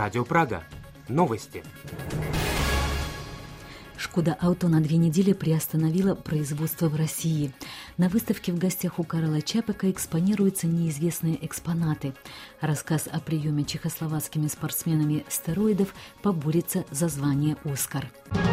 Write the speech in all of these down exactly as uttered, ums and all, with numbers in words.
Радио Прага. Новости. «Шкода Ауто» на две недели приостановила производство в России. На выставке в гостях у Карла Чапека экспонируются неизвестные экспонаты. Рассказ о приеме чехословацкими спортсменами стероидов поборется за звание «Оскар».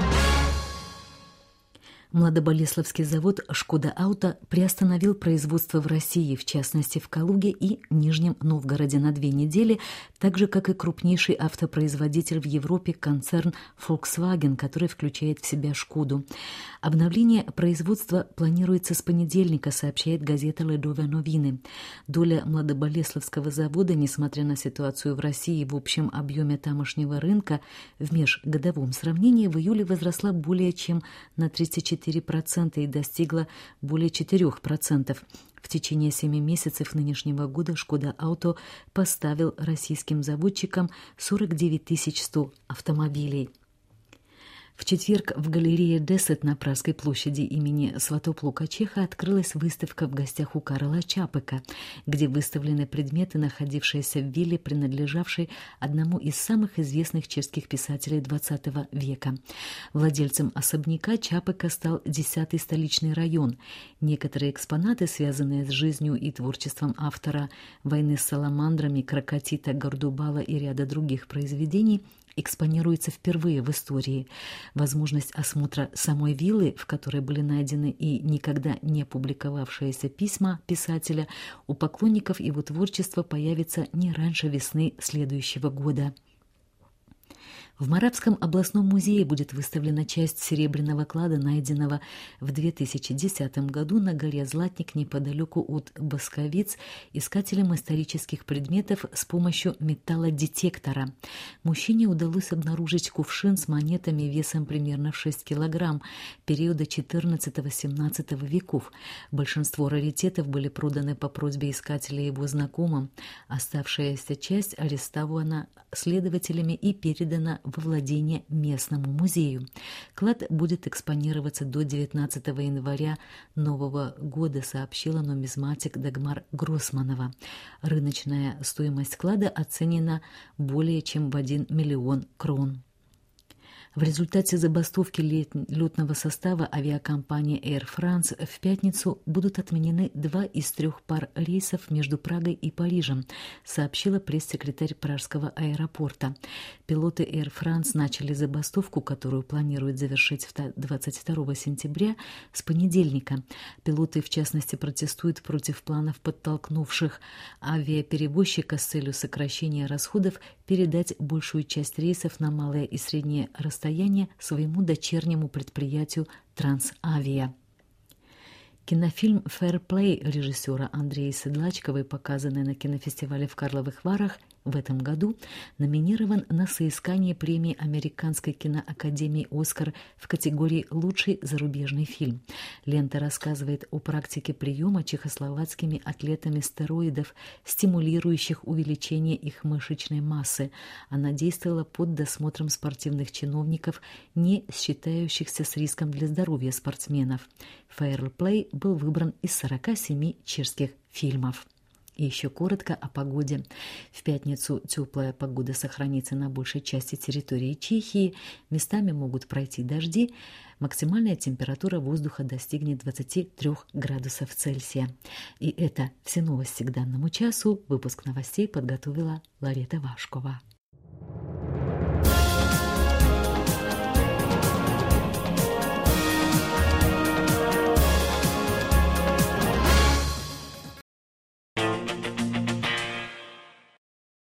Младоболеславский завод «Шкода Ауто» приостановил производство в России, в частности в Калуге и Нижнем Новгороде на две недели, так же, как и крупнейший автопроизводитель в Европе концерн Volkswagen, который включает в себя «Шкоду». Обновление производства планируется с понедельника, сообщает газета «Ледове новины». Доля Младоболеславского завода, несмотря на ситуацию в России в общем объеме тамошнего рынка, в межгодовом сравнении в июле возросла более чем на тридцать четыре процента и достигла более четырех процентов. В течение семи месяцев нынешнего года «Шкода Ауто» поставил российским заводчикам сорок девять тысяч сто автомобилей. В четверг в галерее Десет на Пражской площади имени Святоплука Чеха открылась выставка в гостях у Карла Чапека, где выставлены предметы, находившиеся в вилле, принадлежавшей одному из самых известных чешских писателей двадцатого века. Владельцем особняка Чапека стал десятый столичный район. Некоторые экспонаты, связанные с жизнью и творчеством автора «Войны с саламандрами», «Крокотита», «Гордубала» и ряда других произведений, экспонируется впервые в истории. Возможность осмотра самой виллы, в которой были найдены и никогда не публиковавшиеся письма писателя, у поклонников его творчества появится не раньше весны следующего года. В Моравском областном музее будет выставлена часть серебряного клада, найденного в две тысячи десятом году на горе Златник неподалеку от Басковиц искателем исторических предметов с помощью металлодетектора. Мужчине удалось обнаружить кувшин с монетами весом примерно в шесть килограмм периода четырнадцатого-семнадцатого веков. Большинство раритетов были проданы по просьбе искателя его знакомым. Оставшаяся часть арестована следователями и передана во владение местному музею. Клад будет экспонироваться до девятнадцатого января нового года, сообщила нумизматик Дагмар Гроссманова. Рыночная стоимость клада оценена более чем в один миллион крон. В результате забастовки летного состава авиакомпании Air France в пятницу будут отменены два из трех пар рейсов между Прагой и Парижем, сообщила пресс-секретарь Пражского аэропорта. Пилоты Air France начали забастовку, которую планируют завершить двадцать второго сентября, с понедельника. Пилоты, в частности, протестуют против планов, подтолкнувших авиаперевозчика с целью сокращения расходов передать большую часть рейсов на малое и среднее расстояние своему дочернему предприятию «Трансавиа». Кинофильм «Фэрплей» режиссера Андрея Седлачковой, показанный на кинофестивале в Карловых Варах в этом году, номинирован на соискание премии Американской киноакадемии «Оскар» в категории «Лучший зарубежный фильм». Лента рассказывает о практике приема чехословацкими атлетами стероидов, стимулирующих увеличение их мышечной массы. Она действовала под досмотром спортивных чиновников, не считающихся с риском для здоровья спортсменов. «Фэрплей» был выбран из сорока семи чешских фильмов. И еще коротко о погоде. В пятницу теплая погода сохранится на большей части территории Чехии. Местами могут пройти дожди. Максимальная температура воздуха достигнет двадцати трёх градусов Цельсия. И это все новости к данному часу. Выпуск новостей подготовила Ларета Вашкова.